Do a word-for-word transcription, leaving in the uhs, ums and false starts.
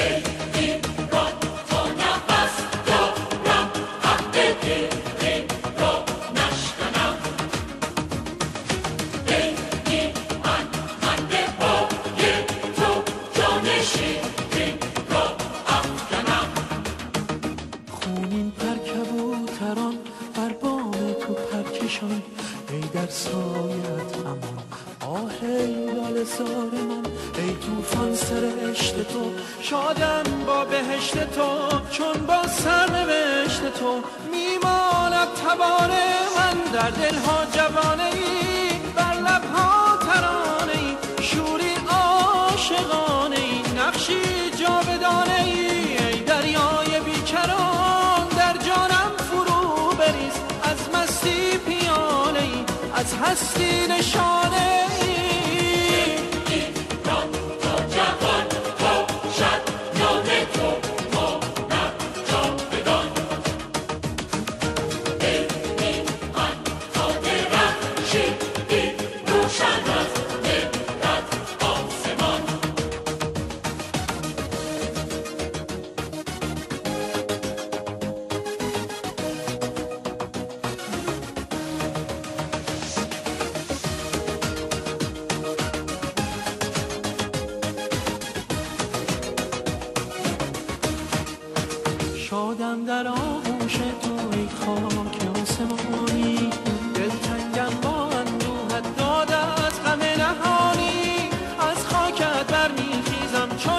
ای در سایت امان آه ای لاله زار من، ای توفان سرشت تو، شادم با بهشت تو، چون با سرنوشت تو میماند تبانه من، در دلها جوانه ای، بر لبها ترانه ای، شوری عاشقانه ای، نقشی جاودانه ای، ای دریای بیکران در جانم فرو بریز، از مستی پیاله ای، از هستی نشانه ای. شادم در آغوش تو ای خاک آسمانی، دلتنگم با اندوهت داده از غم نهانی، از خاکت برمیخیزم چون